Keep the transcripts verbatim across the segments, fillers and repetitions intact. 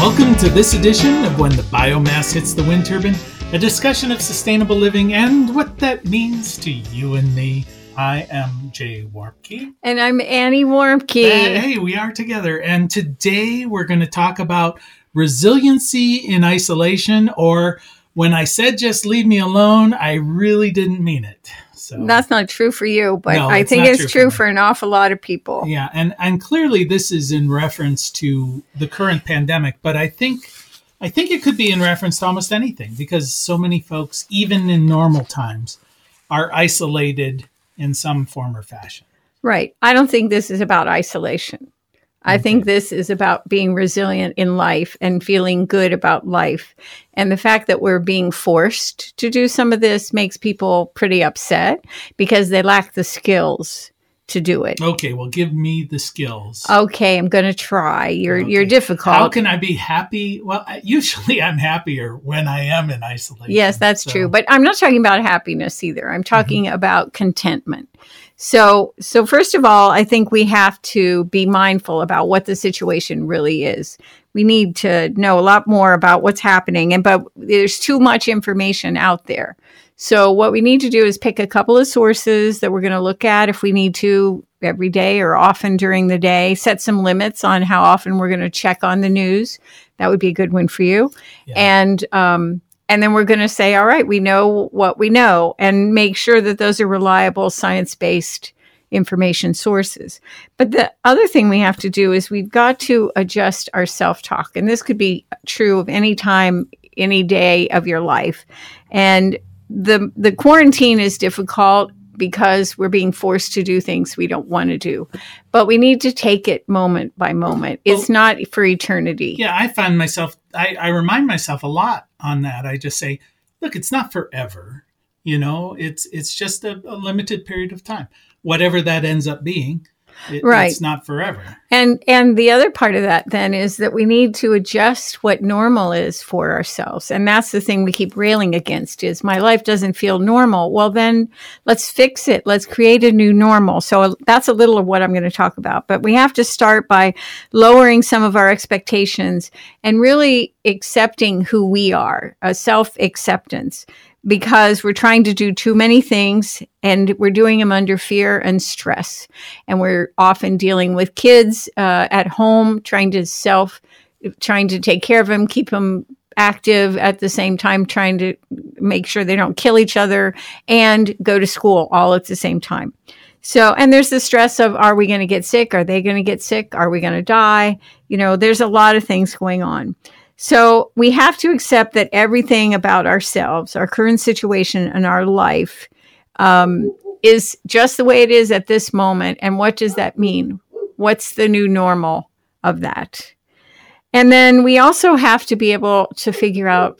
Welcome to this edition of When the Biomass Hits the Wind Turbine, a discussion of sustainable living and what that means to you and me. I am Jay Warmke. And I'm Annie Warmke. Uh, hey, we are together. And today we're going to talk about resiliency in isolation, or when I said just leave me alone, I really didn't mean it. So that's not true for you, but no, I it's think not it's true true for for an awful lot of people. Yeah, and, and clearly this is in reference to the current pandemic, but I think I think it could be in reference to almost anything, because so many folks, even in normal times, are isolated in some form or fashion. Right. I don't think this is about isolation. I okay. think this is about being resilient in life and feeling good about life. And the fact that we're being forced to do some of this makes people pretty upset because they lack the skills to do it. Okay, well, give me the skills. Okay, I'm going to try. You're okay. you're difficult. How can I be happy? Well, usually I'm happier when I am in isolation. Yes, that's so. true. But I'm not talking about happiness either. I'm talking mm-hmm. about contentment. So, so first of all, I think we have to be mindful about what the situation really is. We need to know a lot more about what's happening, and but there's too much information out there. So what we need to do is pick a couple of sources that we're going to look at if we need to every day or often during the day, set some limits on how often we're going to check on the news. That would be a good one for you. Yeah. And, um, And then we're going to say, all right, we know what we know, and make sure that those are reliable, science-based information sources. But the other thing we have to do is we've got to adjust our self-talk. And this could be true of any time, any day of your life. And the the quarantine is difficult because we're being forced to do things we don't want to do. But we need to take it moment by moment. It's well, not for eternity. Yeah, I find myself, I, I remind myself a lot on that. I just say, look, it's not forever. You know, it's it's just a, a limited period of time. Whatever that ends up being, it, right. it's not forever. And and the other part of that then is that we need to adjust what normal is for ourselves. And that's the thing we keep railing against is my life doesn't feel normal. Well, then let's fix it. Let's create a new normal. So that's a little of what I'm going to talk about. But we have to start by lowering some of our expectations and really accepting who we are, a self-acceptance. Because we're trying to do too many things and we're doing them under fear and stress. And we're often dealing with kids uh, at home, trying to self, trying to take care of them, keep them active at the same time, trying to make sure they don't kill each other and go to school all at the same time. So, and there's the stress of, are we going to get sick? Are they going to get sick? Are we going to die? You know, there's a lot of things going on. So we have to accept that everything about ourselves, our current situation and our life um, is just the way it is at this moment. And what does that mean? What's the new normal of that? And then we also have to be able to figure out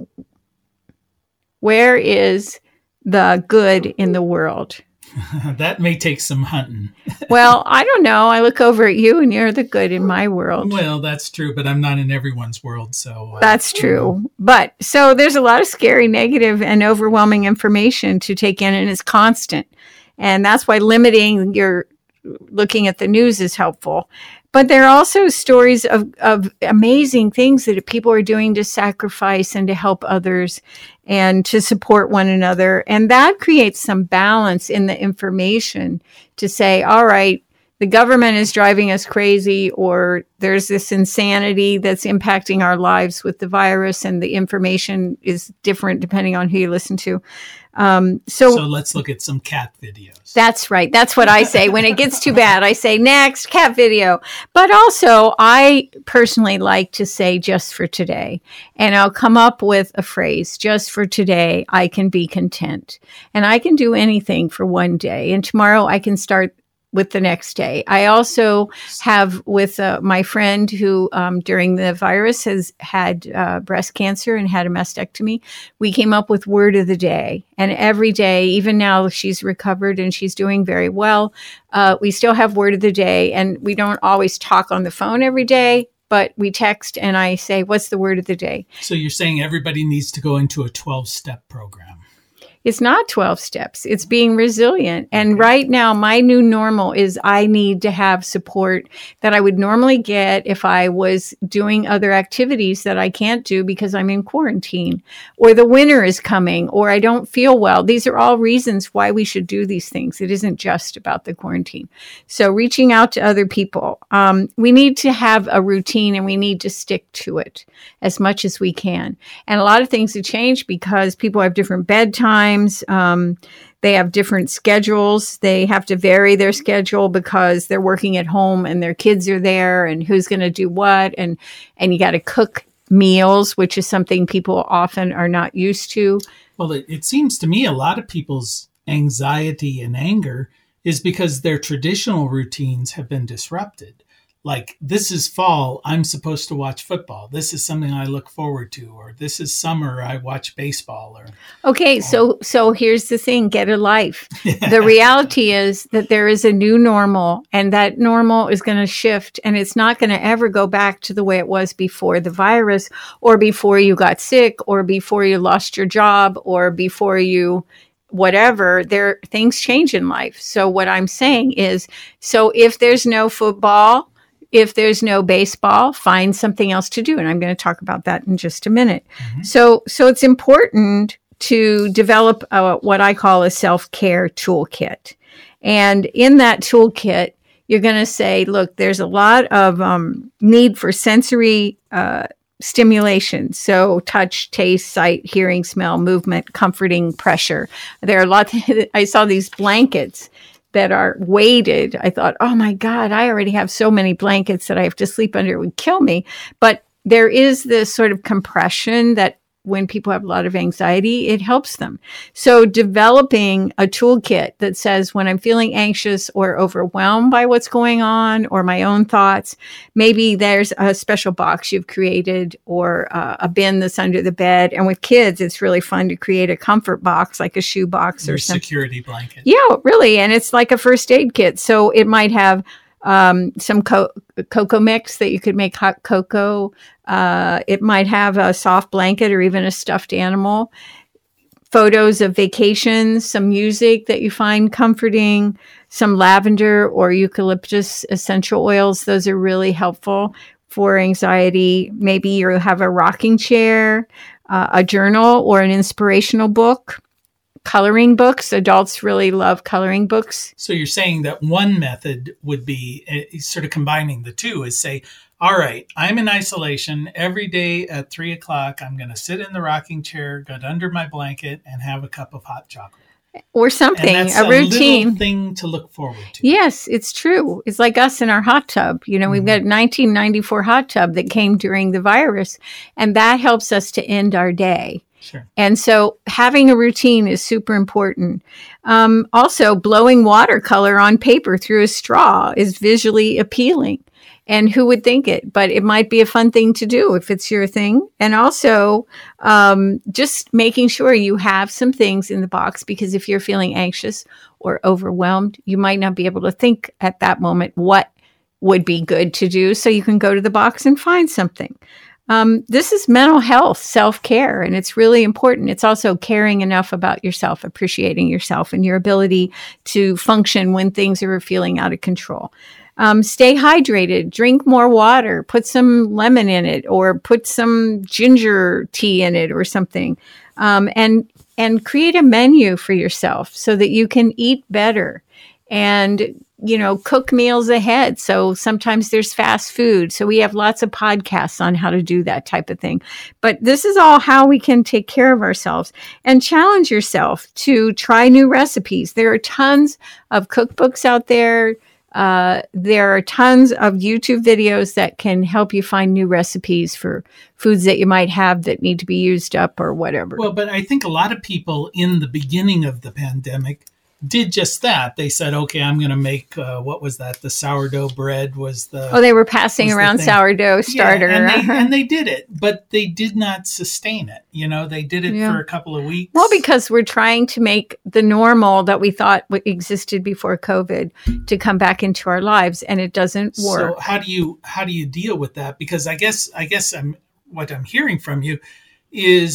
where is the good in the world. That may take some hunting. Well, I don't know. I look over at you and you're the good in my world. Well, that's true, but I'm not in everyone's world. So uh, that's true. But so there's a lot of scary, negative, and overwhelming information to take in, and it's constant. And that's why limiting your looking at the news is helpful. But there are also stories of, of amazing things that people are doing to sacrifice and to help others and to support one another. And that creates some balance in the information to say, all right, the government is driving us crazy, or there's this insanity that's impacting our lives with the virus, and the information is different depending on who you listen to. Um, so, so let's look at some cat videos. That's right. That's what I say. When it gets too bad, I say, next, cat video. But also, I personally like to say, just for today. And I'll come up with a phrase, just for today, I can be content. And I can do anything for one day. And tomorrow I can start with the next day. I also have with uh, my friend who um, during the virus has had uh, breast cancer and had a mastectomy. We came up with word of the day. And every day, even now she's recovered and she's doing very well, uh, we still have word of the day. And we don't always talk on the phone every day, but we text and I say, what's the word of the day? So you're saying everybody needs to go into a twelve-step program. It's not twelve steps. It's being resilient. And right now, my new normal is I need to have support that I would normally get if I was doing other activities that I can't do because I'm in quarantine, or the winter is coming, or I don't feel well. These are all reasons why we should do these things. It isn't just about the quarantine. So reaching out to other people. Um, we need to have a routine and we need to stick to it as much as we can. And a lot of things have changed because people have different bedtimes. Um, they have different schedules. They have to vary their schedule because they're working at home and their kids are there and who's going to do what. And, and you got to cook meals, which is something people often are not used to. Well, it, it seems to me a lot of people's anxiety and anger is because their traditional routines have been disrupted. Like, this is fall, I'm supposed to watch football. This is something I look forward to. Or this is summer, I watch baseball. Or Okay, so so here's the thing, get a life. The reality is that there is a new normal, and that normal is going to shift, and it's not going to ever go back to the way it was before the virus, or before you got sick, or before you lost your job, or before you whatever. There, things change in life. So what I'm saying is, so if there's no football, if there's no baseball, find something else to do. And I'm going to talk about that in just a minute. Mm-hmm. So, so it's important to develop a, what I call a self-care toolkit. And in that toolkit, you're going to say, look, there's a lot of um, need for sensory uh, stimulation. So touch, taste, sight, hearing, smell, movement, comforting, pressure. There are lots. I saw these blankets that are weighted. I thought, oh my God, I already have so many blankets that I have to sleep under. It would kill me. But there is this sort of compression that when people have a lot of anxiety, it helps them. So developing a toolkit that says when I'm feeling anxious or overwhelmed by what's going on or my own thoughts, maybe there's a special box you've created or uh, a bin that's under the bed. And with kids, it's really fun to create a comfort box, like a shoe box or something. Security blanket. Yeah, really. And it's like a first aid kit. So it might have Um, some co- cocoa mix that you could make hot cocoa. Uh, it might have a soft blanket or even a stuffed animal. Photos of vacations, some music that you find comforting, some lavender or eucalyptus essential oils. Those are really helpful for anxiety. Maybe you have a rocking chair, uh, a journal, or an inspirational book. Coloring books. Adults really love coloring books. So you're saying that one method would be uh, sort of combining the two is say, all right, I'm in isolation every day at three o'clock. I'm going to sit in the rocking chair, get under my blanket and have a cup of hot chocolate. Or something, and that's a routine. Little thing to look forward to. Yes, it's true. It's like us in our hot tub. You know, mm-hmm. We've got a nineteen ninety-four hot tub that came during the virus, and that helps us to end our day. Sure. And so having a routine is super important. Um, also, blowing watercolor on paper through a straw is visually appealing. And who would think it? But it might be a fun thing to do if it's your thing. And also, um, just making sure you have some things in the box, because if you're feeling anxious or overwhelmed, you might not be able to think at that moment what would be good to do. So you can go to the box and find something. Um, this is mental health, self-care, and it's really important. It's also caring enough about yourself, appreciating yourself and your ability to function when things are feeling out of control. Um, stay hydrated, drink more water, put some lemon in it, or put some ginger tea in it or something. Um, and, and create a menu for yourself so that you can eat better and, you know, cook meals ahead. So sometimes there's fast food. So we have lots of podcasts on how to do that type of thing. But this is all how we can take care of ourselves and challenge yourself to try new recipes. There are tons of cookbooks out there. Uh, there are tons of YouTube videos that can help you find new recipes for foods that you might have that need to be used up or whatever. Well, but I think a lot of people in the beginning of the pandemic did just that. They said, okay, I'm going to make, uh, what was that? The sourdough bread was the... Oh, they were passing around sourdough starter. Yeah, and, they, and they did it, but they did not sustain it. You know, they did it yeah. for a couple of weeks. Well, because we're trying to make the normal that we thought existed before COVID to come back into our lives, and it doesn't work. So how do you, how do you deal with that? Because I guess, I guess I'm, what I'm hearing from you is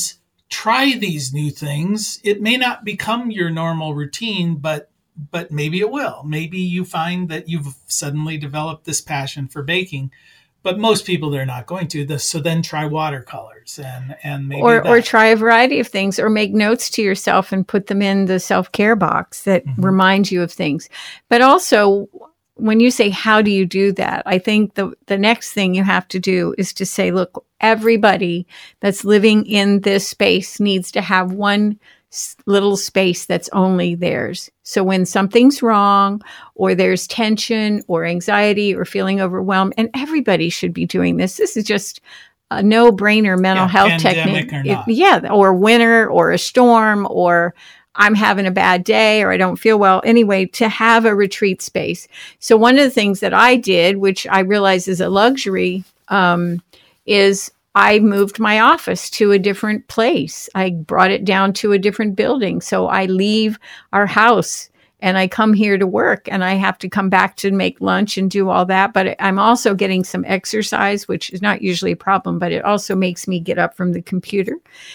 try these new things. It may not become your normal routine, but but maybe it will. Maybe you find that you've suddenly developed this passion for baking. But most people, they're not going to. So then try watercolors and, and maybe or, that. or try a variety of things, or make notes to yourself and put them in the self-care box that mm-hmm. remind you of things. But also, when you say, how do you do that? I think the, the next thing you have to do is to say, look, everybody that's living in this space needs to have one little space that's only theirs. So when something's wrong, or there's tension or anxiety or feeling overwhelmed, and everybody should be doing this. This is just a no-brainer mental yeah, health technique. Or not. It, yeah, or winter, or a storm, or I'm having a bad day, or I don't feel well. Anyway, to have a retreat space. So one of the things that I did, which I realize is a luxury, um, is I moved my office to a different place. I brought it down to a different building. So I leave our house and I come here to work, and I have to come back to make lunch and do all that. But I'm also getting some exercise, which is not usually a problem, but it also makes me get up from the computer.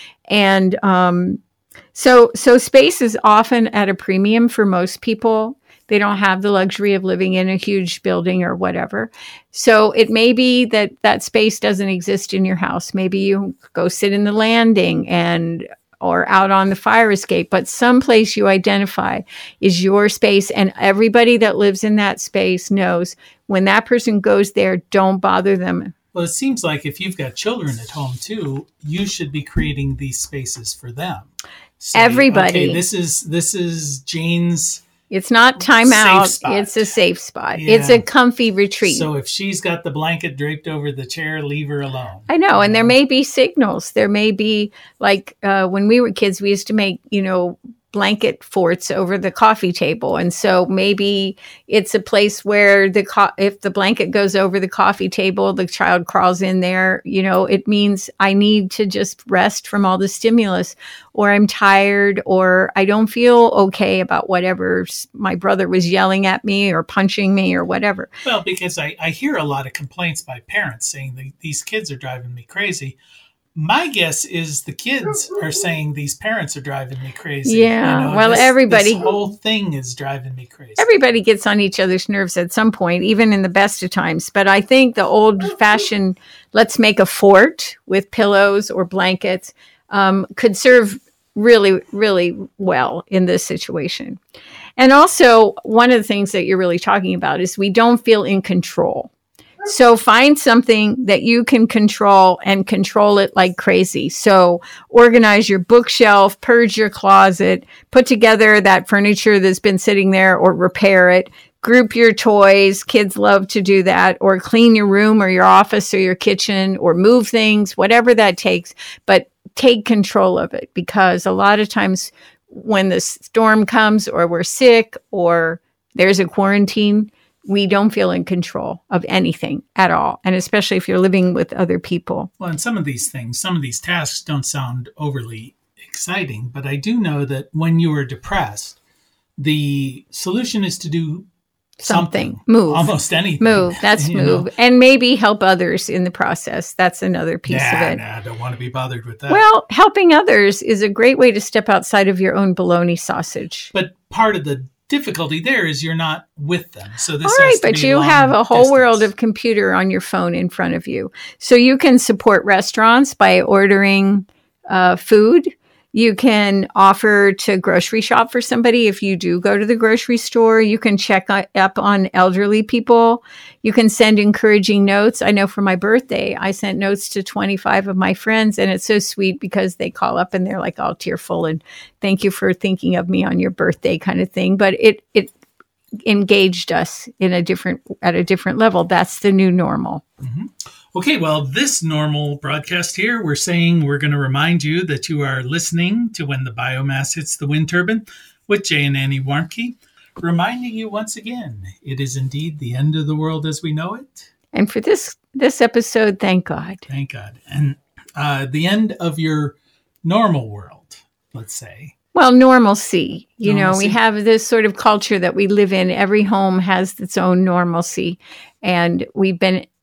And um, so, so space is often at a premium for most people. They don't have the luxury of living in a huge building or whatever. So it may be that that space doesn't exist in your house. Maybe you go sit in the landing and or out on the fire escape, but someplace you identify is your space. And everybody that lives in that space knows when that person goes there, don't bother them. Well, it seems like if you've got children at home too, you should be creating these spaces for them. Say, everybody. Okay, this is this is Jane's. It's not time out. It's a safe spot. Yeah. It's a comfy retreat. So if she's got the blanket draped over the chair, leave her alone. I know. And there may be signals. There may be, like uh, when we were kids, we used to make, you know, blanket forts over the coffee table. And so maybe it's a place where the co- if the blanket goes over the coffee table, the child crawls in there. You know, it means I need to just rest from all the stimulus, or I'm tired, or I don't feel okay about whatever my brother was yelling at me or punching me or whatever. Well, because I, I hear a lot of complaints by parents saying that these kids are driving me crazy. My guess is the kids are saying these parents are driving me crazy. Yeah, you know, well, this, everybody. This whole thing is driving me crazy. Everybody gets on each other's nerves at some point, even in the best of times. But I think the old-fashioned, let's make a fort with pillows or blankets, um, could serve really, really well in this situation. And also, one of the things that you're really talking about is we don't feel in control. So find something that you can control and control it like crazy. So organize your bookshelf, purge your closet, put together that furniture that's been sitting there, or repair it, group your toys. Kids love to do that, or clean your room or your office or your kitchen, or move things, whatever that takes. But take control of it, because a lot of times when the storm comes, or we're sick, or there's a quarantine, we don't feel in control of anything at all. And especially if you're living with other people. Well, and some of these things, some of these tasks don't sound overly exciting, but I do know that when you are depressed, the solution is to do something. something. Move. Almost anything. Move. That's move. Know? And maybe help others in the process. That's another piece nah, of it. Nah, I don't want to be bothered with that. Well, helping others is a great way to step outside of your own bologna sausage. But part of the difficulty there is you're not with them. So this all right, but you have a whole distance. world of computer on your phone in front of you. So you can support restaurants by ordering uh, food. You can offer to grocery shop for somebody if you do go to the grocery store. You can check up on elderly people. You can send encouraging notes. I know for my birthday, I sent notes to twenty-five of my friends, and it's so sweet because they call up and they're like all tearful and thank you for thinking of me on your birthday kind of thing. But it it engaged us in a different at a different level. That's the new normal. Mm-hmm. Okay, well, this normal broadcast here, we're saying we're going to remind you that you are listening to When the Biomass Hits the Wind Turbine with Jay and Annie Warmke, reminding you once again, it is indeed the end of the world as we know it. And for this this episode, thank God. Thank God. And uh, the end of your normal world, let's say. Well, normalcy. You normalcy. know, we have this sort of culture that we live in. Every home has its own normalcy. And we've been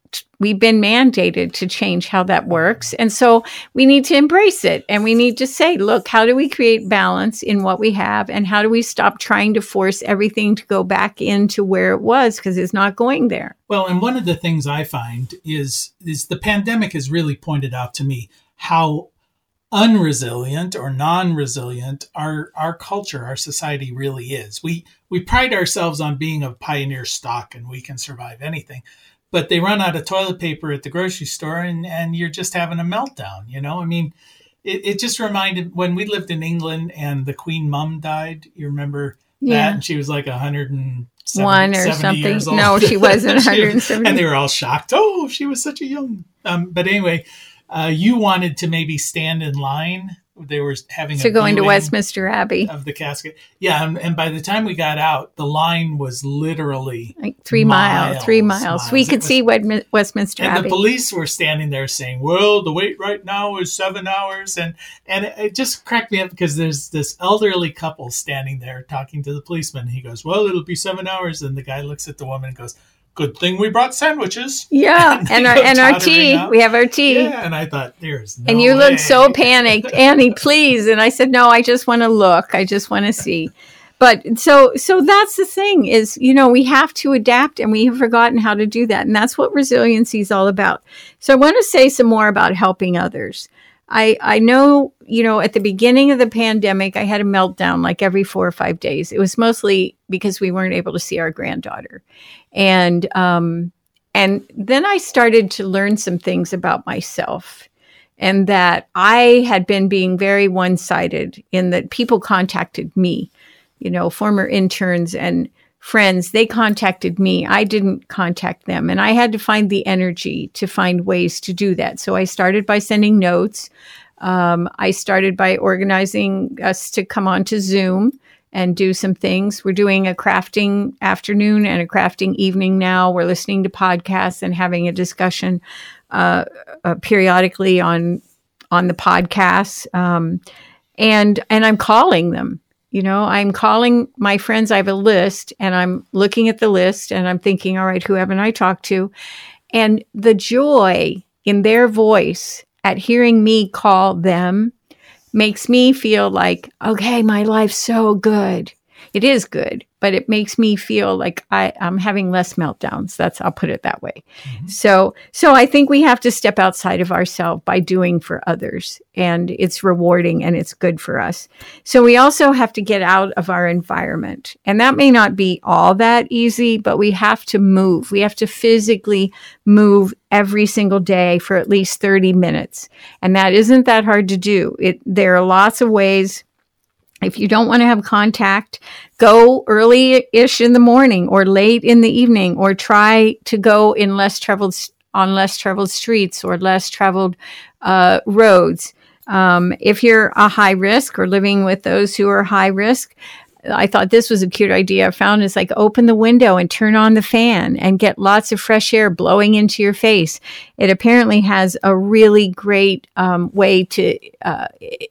we've been mandated to change how that works. And so we need to embrace it. And we need to say, look, how do we create balance in what we have? And how do we stop trying to force everything to go back into where it was? Because it's not going there. Well, and one of the things I find is, is the pandemic has really pointed out to me how unresilient or non-resilient our our culture, our society really is. We we pride ourselves on being a pioneer stock and we can survive anything. But they run out of toilet paper at the grocery store and, and you're just having a meltdown, you know? I mean, it, it just reminded when we lived in England and the Queen Mum died, you remember Yeah. that? And she was like one hundred seventy, One or seventy something. years old. No, she wasn't one She hundred was- seventy. And they were all shocked. Oh, she was such a young. Um, but anyway, uh, you wanted to maybe stand in line. They were having So a going to viewing Westminster Abbey, of the casket. Yeah, and, and by the time we got out, the line was literally like three miles, miles, three miles. miles. We It could was- see Wed- Westminster and Abbey. the police were standing there saying, well, the wait right now is seven hours. And, and it, it just cracked me up because there's this elderly couple standing there talking to the policeman. He goes, well, it'll be seven hours. And the guy looks at the woman and goes, good thing we brought sandwiches. Yeah, And and they our go and our tottering tea. out. We have our tea. Yeah, and I thought, there's no And you way. looked so panicked, Annie, please. And I said, no, I just want to look. I just want to see. But so, so that's the thing is, you know, we have to adapt and we have forgotten how to do that. And that's what resiliency is all about. So I want to say some more about helping others. I, I know, you know, at the beginning of the pandemic, I had a meltdown like every four or five days. It was mostly because we weren't able to see our granddaughter. And, um, and then I started to learn some things about myself and that I had been being very one-sided in that people contacted me, you know, former interns and friends, they contacted me. I didn't contact them. And I had to find the energy to find ways to do that. So I started by sending notes. Um, I started by organizing us to come on to Zoom and do some things. We're doing a crafting afternoon and a crafting evening now. We're listening to podcasts and having a discussion uh, uh, periodically on on the podcasts. Um, and and I'm calling them. You know, I'm calling my friends. I have a list and I'm looking at the list and I'm thinking, all right, who haven't I talked to? And the joy in their voice at hearing me call them makes me feel like, okay, my life's so good. It is good, but it makes me feel like I, I'm having less meltdowns. That's, I'll put it that way. Mm-hmm. So, so I think we have to step outside of ourselves by doing for others, and it's rewarding and it's good for us. So we also have to get out of our environment, and that may not be all that easy, but we have to move. We have to physically move every single day for at least thirty minutes. And that isn't that hard to do. It, there are lots of ways. If you don't want to have contact, go early-ish in the morning or late in the evening, or try to go in less traveled on less traveled streets or less traveled uh, roads. Um, if you're a high risk or living with those who are high risk, I thought this was a cute idea I found. Is like open the window and turn on the fan and get lots of fresh air blowing into your face. It apparently has a really great um, way to uh,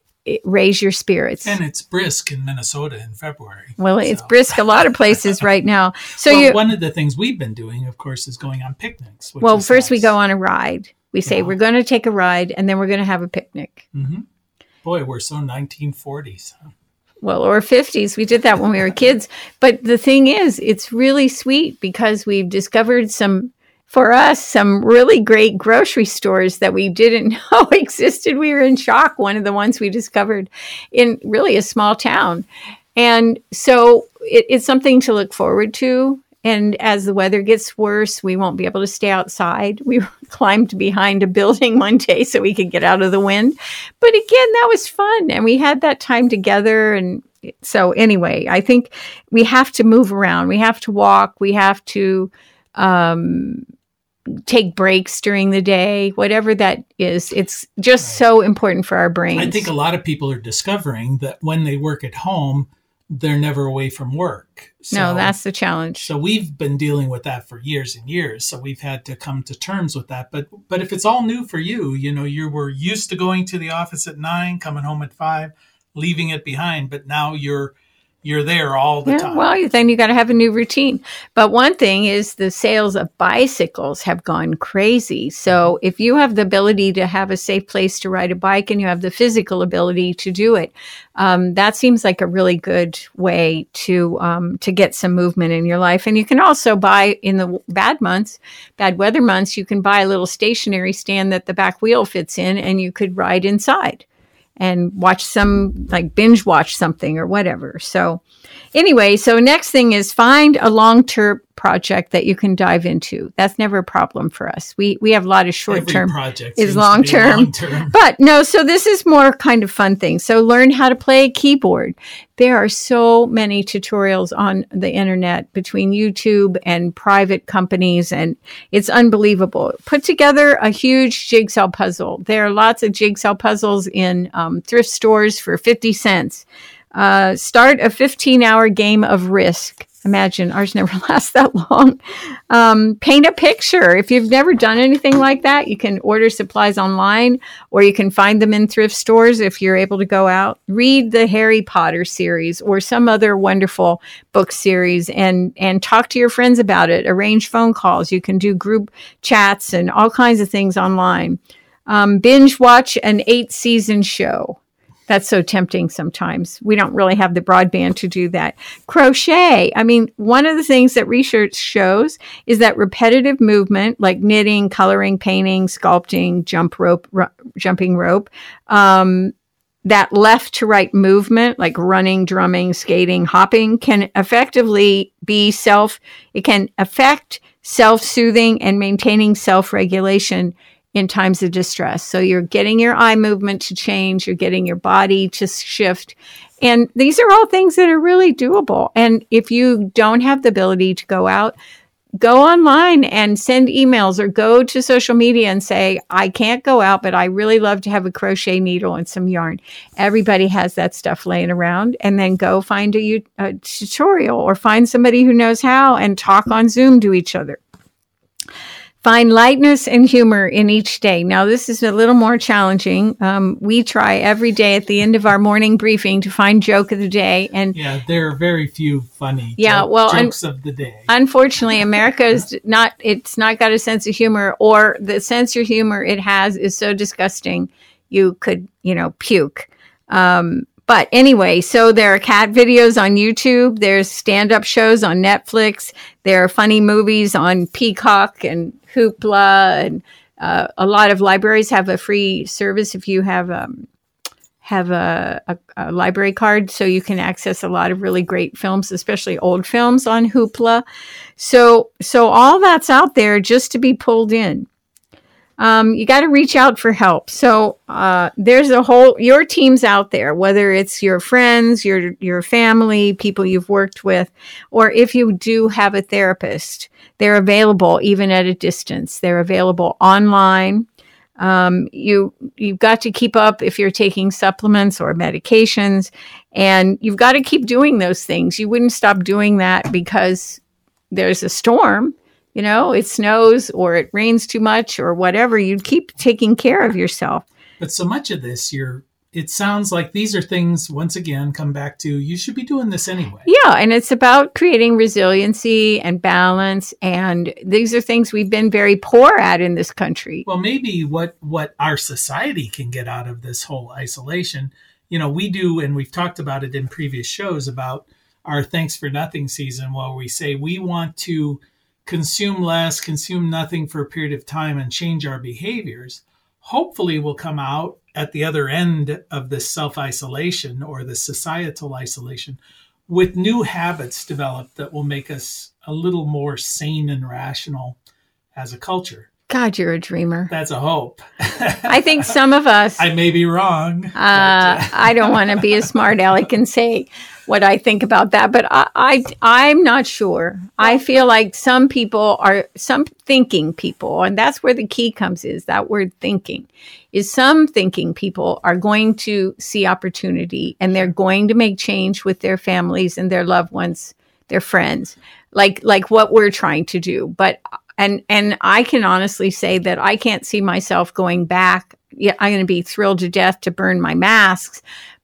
raise your spirits. And it's brisk in Minnesota in February. Well, so. It's brisk a lot of places right now. So well, you one of the things we've been doing, of course, is going on picnics. Which well, is first nice. we go on a ride. We say Yeah. we're going to take a ride, and then we're going to have a picnic. Mm-hmm. Boy, we're so nineteen forties. Huh? Well, or fifties. We did that when we were kids. But the thing is, it's really sweet because we've discovered some, for us, some really great grocery stores that we didn't know existed. We were in shock. One of the ones we discovered in really a small town. And so it, it's something to look forward to. And as the weather gets worse, we won't be able to stay outside. We climbed behind a building one day so we could get out of the wind. But again, that was fun. And we had that time together. And so anyway, I think we have to move around. We have to walk. We have to um, take breaks during the day, whatever that is. It's just right. so important for our brains. I think a lot of people are discovering that when they work at home, they're never away from work. So, no, that's the challenge. So we've been dealing with that for years and years. So we've had to come to terms with that. But but if it's all new for you, you know, you were used to going to the office at nine, coming home at five, leaving it behind. But now you're you're there all the yeah, time. Well, then you got to have a new routine. But one thing is the sales of bicycles have gone crazy. So if you have the ability to have a safe place to ride a bike and you have the physical ability to do it, um, that seems like a really good way to um, to get some movement in your life. And you can also buy in the bad months, bad weather months, you can buy a little stationary stand that the back wheel fits in and you could ride inside and watch some, like binge watch something or whatever. So anyway, so next thing is find a long-term project that you can dive into. That's never a problem for us. We we have a lot of short-term is long-term. long-term. But no, so this is more kind of fun thing. So learn how to play a keyboard. There are so many tutorials on the internet between YouTube and private companies, and it's unbelievable. Put together a huge jigsaw puzzle. There are lots of jigsaw puzzles in um, thrift stores for fifty cents. Uh, start a fifteen-hour game of Risk. Imagine ours never lasts that long. Um, paint a picture. If you've never done anything like that, you can order supplies online or you can find them in thrift stores if you're able to go out. Read the Harry Potter series or some other wonderful book series and, and talk to your friends about it. Arrange phone calls. You can do group chats and all kinds of things online. Um, binge watch an eight-season show. That's so tempting sometimes. We don't really have the broadband to do that. Crochet. I mean, one of the things that research shows is that repetitive movement, like knitting, coloring, painting, sculpting, jump rope, r- jumping rope, um, that left to right movement, like running, drumming, skating, hopping, can effectively be self, it can affect self-soothing and maintaining self-regulation in times of distress. So you're getting your eye movement to change, you're getting your body to shift. And these are all things that are really doable. And if you don't have the ability to go out, go online and send emails or go to social media and say, I can't go out, but I really love to have a crochet needle and some yarn. Everybody has that stuff laying around. And then go find a, a tutorial or find somebody who knows how and talk on Zoom to each other. Find lightness and humor in each day. Now, this is a little more challenging. Um, we try every day at the end of our morning briefing to find joke of the day. And yeah, there are very few funny yeah, joke, well, jokes un- of the day. Unfortunately, America is not, it's not got a sense of humor, or the sense of humor it has is so disgusting you could, you know, puke. Um, But anyway, so there are cat videos on YouTube. There's stand-up shows on Netflix. There are funny movies on Peacock and Hoopla. And uh, a lot of libraries have a free service if you have um, have a, a, a library card. So you can access a lot of really great films, especially old films on Hoopla. So, so all that's out there just to be pulled in. Um, you got to reach out for help. So uh, there's a whole, your team's out there, whether it's your friends, your your family, people you've worked with, or if you do have a therapist, they're available even at a distance. They're available online. Um, you, you've got to keep up if you're taking supplements or medications, and you've got to keep doing those things. You wouldn't stop doing that because there's a storm. You know, it snows or it rains too much or whatever. You'd keep taking care of yourself. But so much of this, you're, it sounds like these are things, once again, come back to, you should be doing this anyway. Yeah. And it's about creating resiliency and balance. And these are things we've been very poor at in this country. Well, maybe what, what our society can get out of this whole isolation, you know, we do, and we've talked about it in previous shows about our Thanks for Nothing season, where we say we want to consume less, consume nothing for a period of time and change our behaviors. Hopefully we'll come out at the other end of this self-isolation or the societal isolation with new habits developed that will make us a little more sane and rational as a culture. God, you're a dreamer. That's a hope. I think some of us... I may be wrong. Uh, but, uh, I don't want to be a smart aleck and say what I think about that, but I, I, I'm not sure. I feel like some people are, some thinking people, and that's where the key comes is that word thinking, is some thinking people are going to see opportunity and they're going to make change with their families and their loved ones, their friends, like, like what we're trying to do. But And and I can honestly say that I can't see myself going back. Yeah, I'm going to be thrilled to death to burn my masks,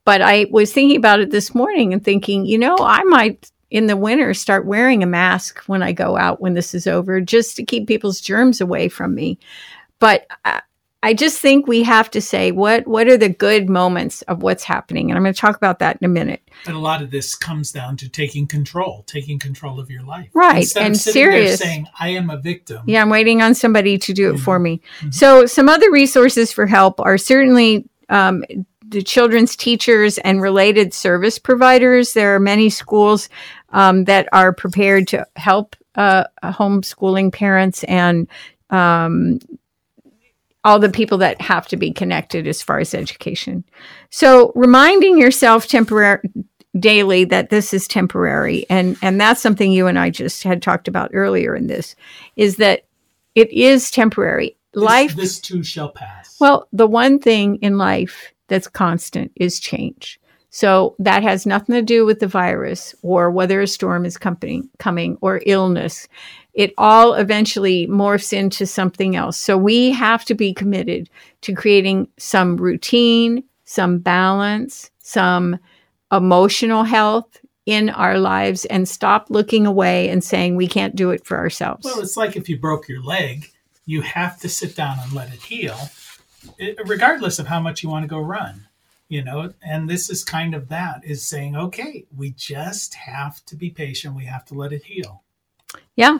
But I was thinking about it this morning and thinking, you know, I might in the winter start wearing a mask when I go out when this is over, just to keep people's germs away from me. But I, I just think we have to say, what what are the good moments of what's happening? And I'm going to talk about that in a minute. And a lot of this comes down to taking control, taking control of your life. Right. Instead and of sitting serious. there saying, I am a victim. Yeah, I'm waiting on somebody to do it mm-hmm. for me. Mm-hmm. So some other resources for help are certainly um, the children's teachers and related service providers. There are many schools um, that are prepared to help uh, homeschooling parents and um, all the people that have to be connected as far as education. So reminding yourself temporary daily that this is temporary, and, and that's something you and I just had talked about earlier in this, is that it is temporary. This, life, this too shall pass. Well, the one thing in life that's constant is change. So that has nothing to do with the virus or whether a storm is coming, coming or illness. It all eventually morphs into something else. So we have to be committed to creating some routine, some balance, some emotional health in our lives, and stop looking away and saying we can't do it for ourselves. Well, it's like if you broke your leg, you have to sit down and let it heal, it, regardless of how much you want to go run. You know, and this is kind of that, is saying, okay, we just have to be patient. We have to let it heal. Yeah.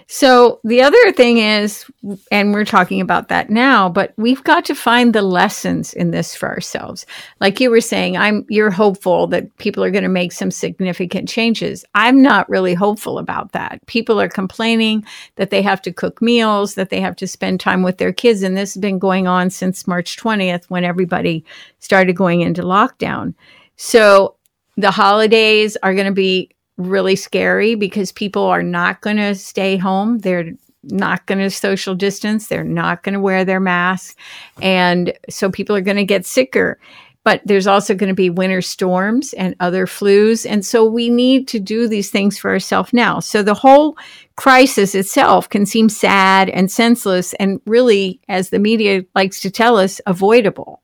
So the other thing is, and we're talking about that now, but we've got to find the lessons in this for ourselves. Like you were saying, I'm you're hopeful that people are going to make some significant changes. I'm not really hopeful about that. People are complaining that they have to cook meals, that they have to spend time with their kids. And this has been going on since March twentieth, when everybody started going into lockdown. So the holidays are going to be really scary because people are not going to stay home. They're not going to social distance. They're not going to wear their masks. And so people are going to get sicker. But there's also going to be winter storms and other flus. And so we need to do these things for ourselves now. So the whole crisis itself can seem sad and senseless and really, as the media likes to tell us, avoidable.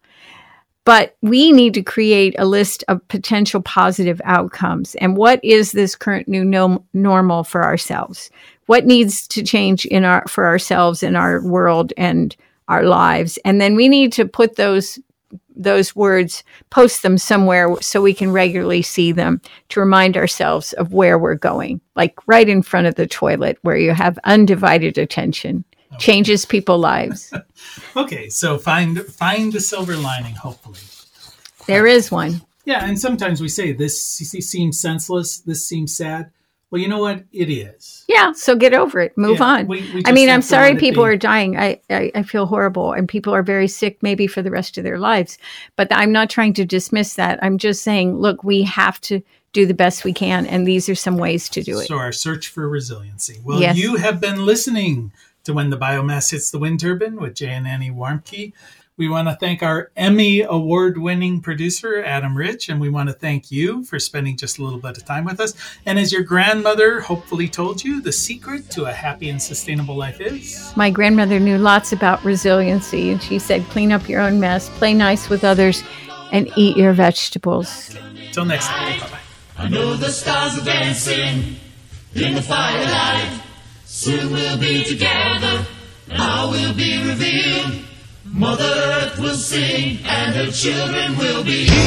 But we need to create a list of potential positive outcomes. And what is this current new no- normal for ourselves? What needs to change in our for ourselves in our world and our lives? And then we need to put those those words, post them somewhere so we can regularly see them, to remind ourselves of where we're going, like right in front of the toilet where you have undivided attention. Okay. Changes people's lives. Okay, so find find the silver lining, hopefully. There is one. Yeah, and sometimes we say, this seems senseless, this seems sad. Well, you know what? It is. Yeah, so get over it. Move yeah, on. We, we I mean, I'm sorry people be. are dying. I, I, I feel horrible, and people are very sick maybe for the rest of their lives. But I'm not trying to dismiss that. I'm just saying, look, we have to do the best we can, and these are some ways to do it. So our search for resiliency. Well, yes. You have been listening to When the Biomass Hits the Wind Turbine with Jay and Annie Warmke. We want to thank our Emmy award-winning producer, Adam Rich, and we want to thank you for spending just a little bit of time with us. And as your grandmother hopefully told you, the secret to a happy and sustainable life is? My grandmother knew lots about resiliency, and she said, clean up your own mess, play nice with others, and eat your vegetables. Until next time, bye-bye. I know the stars are dancing in the firelight. Soon we'll be together, and all will be revealed. Mother Earth will sing, and her children will be healed.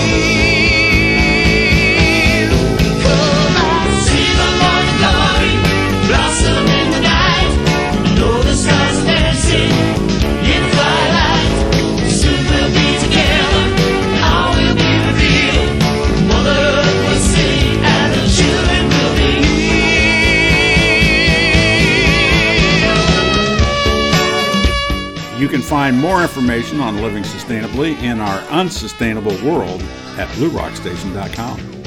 Come on, see the morning glory blossom in the night. I know the stars are dancing in the twilight. Soon we'll be together, all will be revealed. Mother Earth will sing, and her children will be healed. You can find more information on living sustainably in our unsustainable world at blue rock station dot com.